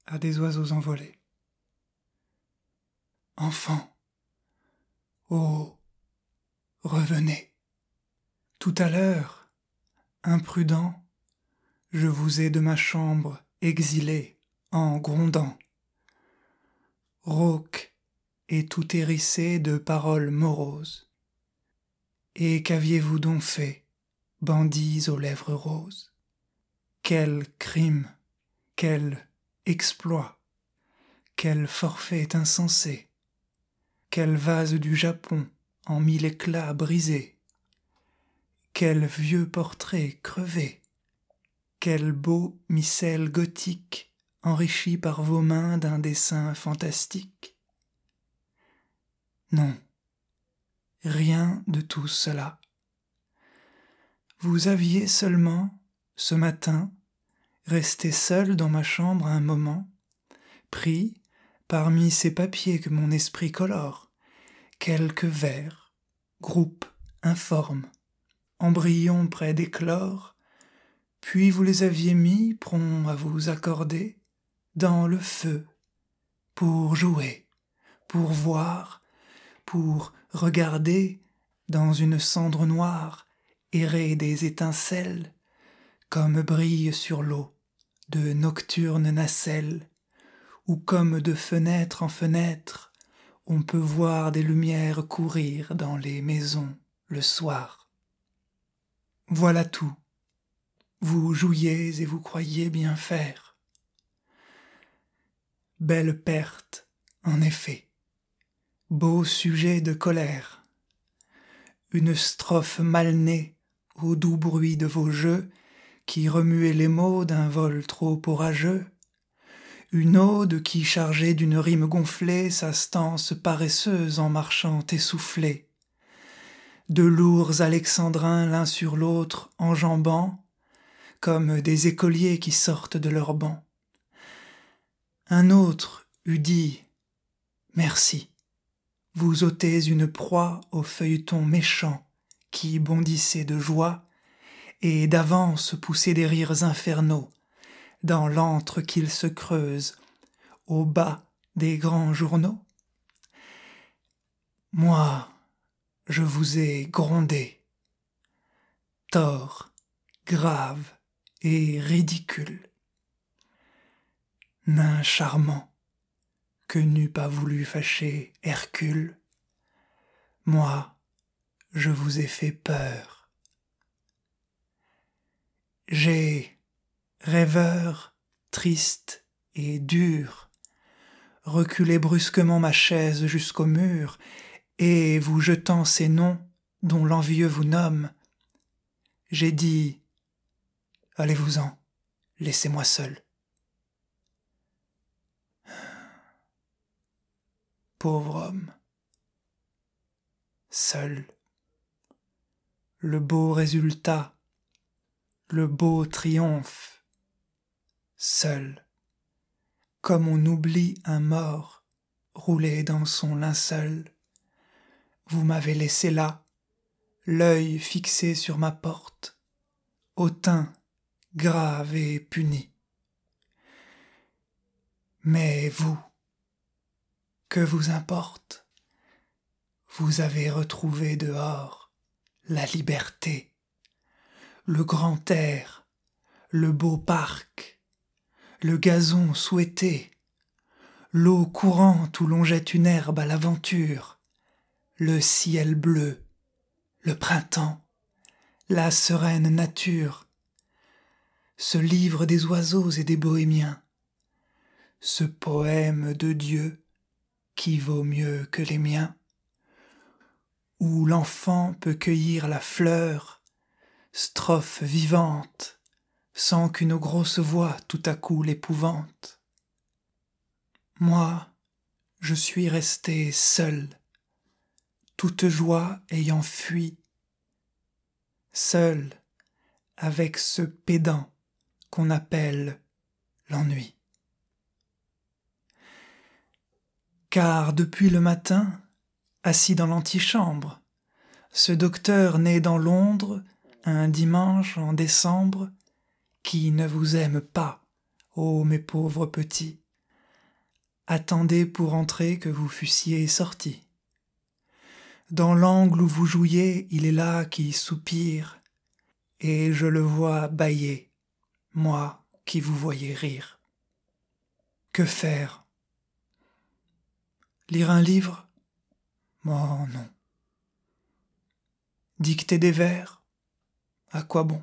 à des oiseaux envolés. Enfants, oh, revenez. Tout à l'heure, imprudent, je vous ai de ma chambre exilé en grondant. Rauque et tout hérissé de paroles moroses. Et qu'aviez-vous donc fait, bandits aux lèvres roses? Quel crime, quel exploit, quel forfait insensé, quel vase du Japon en mille éclats brisé, quel vieux portrait crevé, quel beau missel gothique enrichi par vos mains d'un dessin fantastique. Non, rien de tout cela. Vous aviez seulement, ce matin, resté seul dans ma chambre un moment, pris, parmi ces papiers que mon esprit colore, quelques vers, groupes informes, embryons près d'éclore, puis vous les aviez mis, prompts à vous accorder, dans le feu, pour jouer, pour voir, pour regarder, dans une cendre noire, errer des étincelles, comme brillent sur l'eau de nocturnes nacelles, ou comme de fenêtre en fenêtre, on peut voir des lumières courir dans les maisons le soir. Voilà tout. Vous jouiez et vous croyiez bien faire. Belle perte, en effet. Beau sujet de colère. Une strophe mal née au doux bruit de vos jeux qui remuait les mots d'un vol trop orageux. Une ode qui, chargée d'une rime gonflée, sa stance paresseuse en marchant essoufflée. De lourds alexandrins l'un sur l'autre enjambant, comme des écoliers qui sortent de leur banc. Un autre eût dit « Merci, vous ôtez une proie au feuilleton méchant qui bondissait de joie et d'avance poussait des rires infernaux dans l'antre qu'il se creuse au bas des grands journaux. Moi, je vous ai grondé, tort, grave et ridicule. Nain charmant, que n'eût pas voulu fâcher Hercule, moi, je vous ai fait peur. J'ai, rêveur, triste et dur, reculé brusquement ma chaise jusqu'au mur, et vous jetant ces noms dont l'envieux vous nomme, j'ai dit « Allez-vous-en, laissez-moi seul. » Pauvre homme, seul, le beau résultat, le beau triomphe, seul, comme on oublie un mort roulé dans son linceul, vous m'avez laissé là, l'œil fixé sur ma porte, hautain, grave et puni. Mais vous, que vous importe? Vous avez retrouvé dehors la liberté, le grand air, le beau parc, le gazon souhaité, l'eau courante où l'on jette une herbe à l'aventure, le ciel bleu, le printemps, la sereine nature, ce livre des oiseaux et des bohémiens, ce poème de Dieu qui vaut mieux que les miens, où l'enfant peut cueillir la fleur, strophe vivante, sans qu'une grosse voix tout à coup l'épouvante. Moi, je suis resté seul, toute joie ayant fui, seul avec ce pédant qu'on appelle l'ennui. Car depuis le matin, assis dans l'antichambre, ce docteur né dans Londres, un dimanche en décembre, qui ne vous aime pas, ô mes pauvres petits, attendez pour entrer que vous fussiez sortis. Dans l'angle où vous jouiez, il est là qui soupire, et je le vois bâiller, moi qui vous voyais rire. Que faire? Lire un livre? Oh non. Dicter des vers? À quoi bon?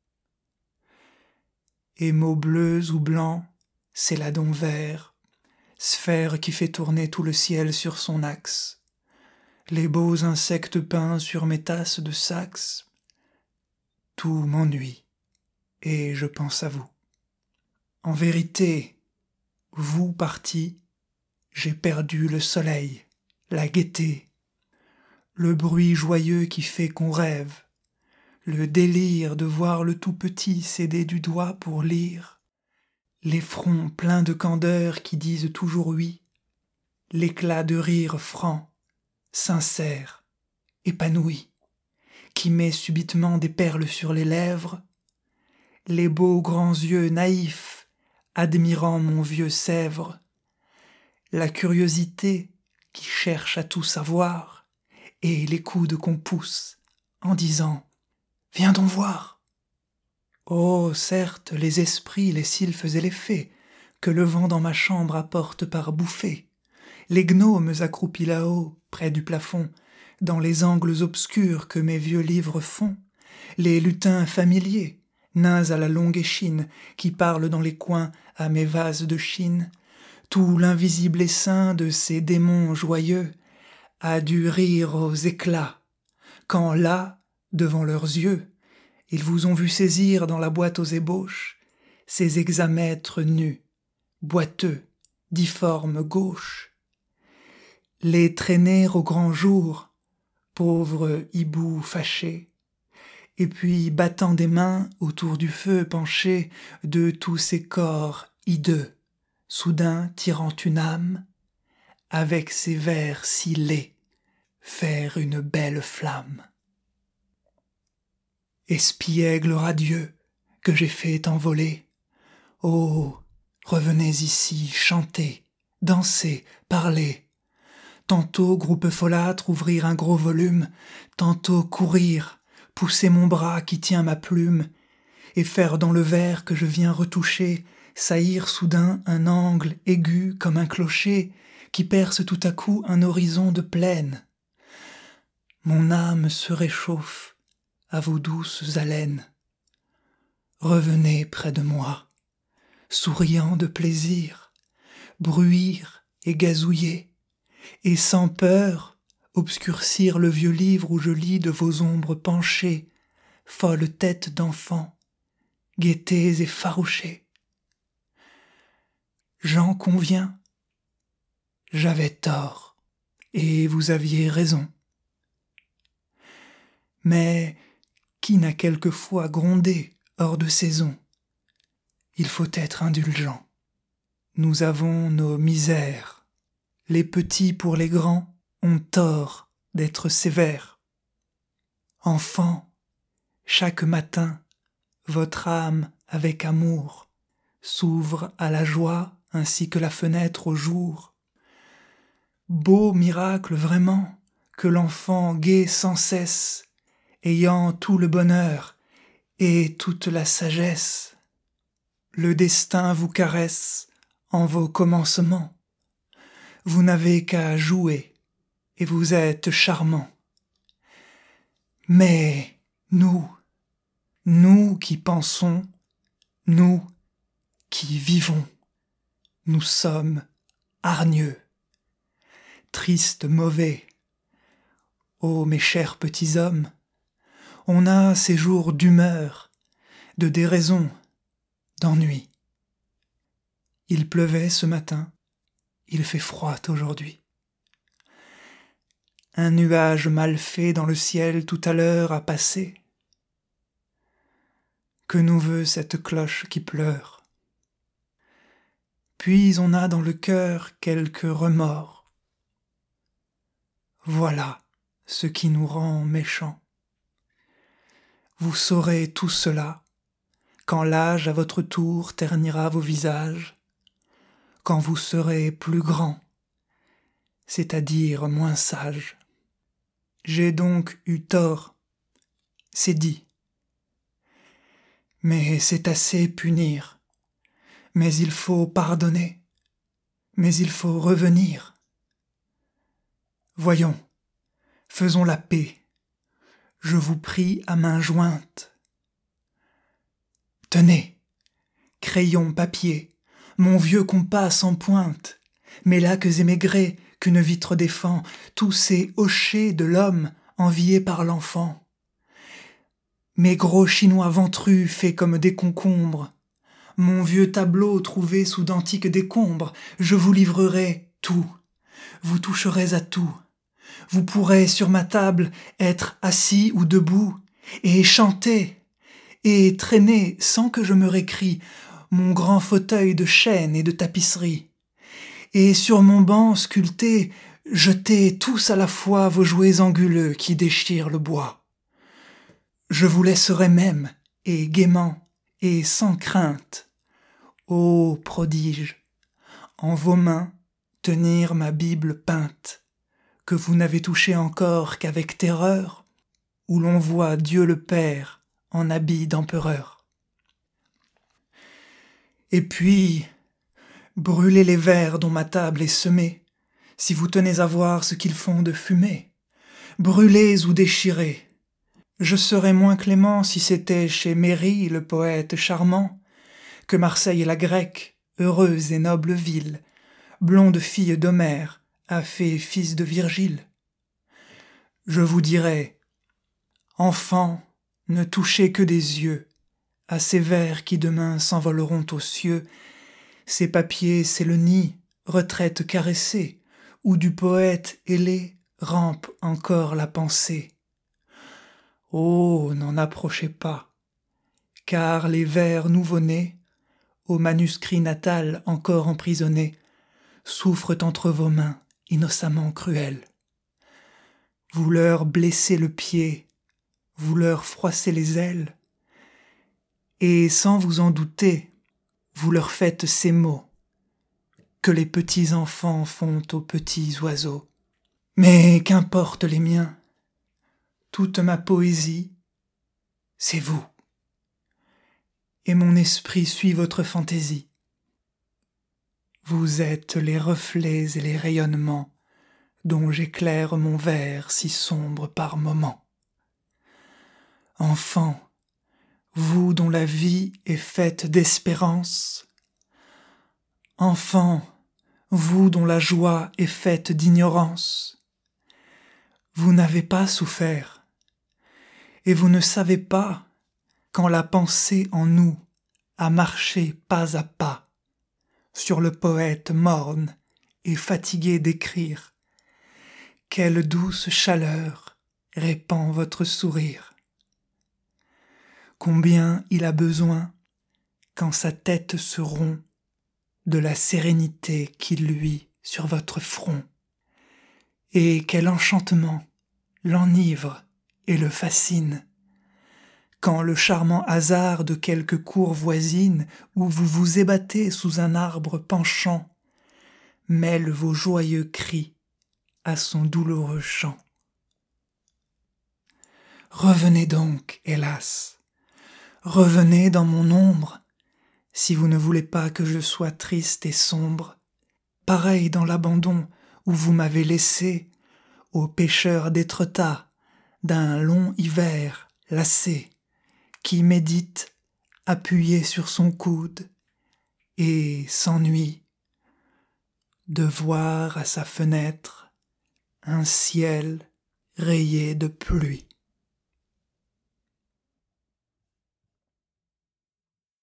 Et mots bleus ou blancs, céladons verts, sphère qui fait tourner tout le ciel sur son axe, les beaux insectes peints sur mes tasses de saxe, tout m'ennuie, et je pense à vous. En vérité, vous partis, j'ai perdu le soleil, la gaieté, le bruit joyeux qui fait qu'on rêve, le délire de voir le tout petit céder du doigt pour lire, les fronts pleins de candeur qui disent toujours oui, l'éclat de rire franc, sincère, épanoui, qui met subitement des perles sur les lèvres, les beaux grands yeux naïfs, admirant mon vieux Sèvres, la curiosité qui cherche à tout savoir, et les coudes qu'on pousse en disant « Viens donc voir !» Oh, certes, les esprits, les sylphes et les fées, que le vent dans ma chambre apporte par bouffées, les gnomes accroupis là-haut, près du plafond, dans les angles obscurs que mes vieux livres font, les lutins familiers, nains à la longue échine, qui parlent dans les coins à mes vases de Chine, tout l'invisible essaim de ces démons joyeux a dû rire aux éclats, quand là, devant leurs yeux, ils vous ont vu saisir dans la boîte aux ébauches ces hexamètres nus, boiteux, difformes gauches, les traîner au grand jour, pauvres hiboux fâchés, et puis battant des mains autour du feu penché de tous ces corps hideux, soudain tirant une âme, avec ses vers si laids, faire une belle flamme. Espiègle radieux que j'ai fait envoler, oh, revenez ici, chantez, dansez, parlez, tantôt groupe folâtre ouvrir un gros volume, tantôt courir, pousser mon bras qui tient ma plume, et faire dans le vers que je viens retoucher saillir soudain un angle aigu comme un clocher qui perce tout à coup un horizon de plaine. Mon âme se réchauffe à vos douces haleines. Revenez près de moi, souriant de plaisir, bruire et gazouiller, et sans peur obscurcir le vieux livre où je lis de vos ombres penchées, folles têtes d'enfants, gaietés effarouchées. J'en conviens, j'avais tort, et vous aviez raison. Mais qui n'a quelquefois grondé hors de saison? Il faut être indulgent. Nous avons nos misères. Les petits pour les grands ont tort d'être sévères. Enfants, chaque matin, votre âme avec amour s'ouvre à la joie ainsi que la fenêtre au jour. Beau miracle vraiment que l'enfant gai sans cesse, ayant tout le bonheur et toute la sagesse. Le destin vous caresse en vos commencements. Vous n'avez qu'à jouer et vous êtes charmant. Mais nous qui pensons, nous qui vivons, nous sommes hargneux, tristes, mauvais. Ô mes chers petits hommes, on a ces jours d'humeur, de déraison, d'ennui. Il pleuvait ce matin, il fait froid aujourd'hui. Un nuage mal fait dans le ciel tout à l'heure a passé. Que nous veut cette cloche qui pleure? Puis on a dans le cœur quelques remords. Voilà ce qui nous rend méchants. Vous saurez tout cela quand l'âge à votre tour ternira vos visages, quand vous serez plus grand, c'est-à-dire moins sage. J'ai donc eu tort, c'est dit. Mais c'est assez punir, mais il faut pardonner, mais il faut revenir. Voyons, faisons la paix, je vous prie à main jointe. Tenez, crayon, papier, mon vieux compas sans pointe, mes lacs émaigrés qu'une vitre défend, tous ces hochets de l'homme enviés par l'enfant. Mes gros chinois ventrus faits comme des concombres, mon vieux tableau trouvé sous d'antiques décombres, je vous livrerai tout, vous toucherez à tout. Vous pourrez sur ma table être assis ou debout, et chanter, et traîner sans que je me récrie mon grand fauteuil de chêne et de tapisserie. Et sur mon banc sculpté, jetez tous à la fois vos jouets anguleux qui déchirent le bois. Je vous laisserai même, et gaiement, et sans crainte, ô prodige, en vos mains tenir ma Bible peinte, que vous n'avez touchée encore qu'avec terreur, où l'on voit Dieu le Père en habit d'empereur. Et puis, brûlez les vers dont ma table est semée, si vous tenez à voir ce qu'ils font de fumée. Brûlez ou déchirez. Je serais moins clément si c'était chez Méry, le poète charmant, que Marseille la grecque, heureuse et noble ville, blonde fille d'Homère, a fait fils de Virgile. Je vous dirais, enfants, ne touchez que des yeux à ces vers qui demain s'envoleront aux cieux. Ces papiers, c'est le nid, retraite caressée, où du poète ailé rampe encore la pensée. Oh, n'en approchez pas, car les vers nouveau-nés, au manuscrit natal encore emprisonnés, souffrent entre vos mains innocemment cruelles. Vous leur blessez le pied, vous leur froissez les ailes, et sans vous en douter, vous leur faites ces mots que les petits enfants font aux petits oiseaux. Mais qu'importe les miens, toute ma poésie, c'est vous, et mon esprit suit votre fantaisie. Vous êtes les reflets et les rayonnements dont j'éclaire mon vers si sombre par moments. Enfants, vous dont la vie est faite d'espérance, enfants, vous dont la joie est faite d'ignorance, vous n'avez pas souffert, et vous ne savez pas quand la pensée en nous a marché pas à pas sur le poète morne et fatigué d'écrire, quelle douce chaleur répand votre sourire. Combien il a besoin, quand sa tête se rompt, de la sérénité qui luit sur votre front, et quel enchantement l'enivre et le fascine, quand le charmant hasard de quelque cour voisine où vous vous ébattez sous un arbre penchant mêle vos joyeux cris à son douloureux chant. Revenez donc, hélas, revenez dans mon ombre, si vous ne voulez pas que je sois triste et sombre, pareil dans l'abandon où vous m'avez laissé, au pêcheur d'Étretat, d'un long hiver lassé, qui médite, appuyé sur son coude, et s'ennuie de voir à sa fenêtre un ciel rayé de pluie.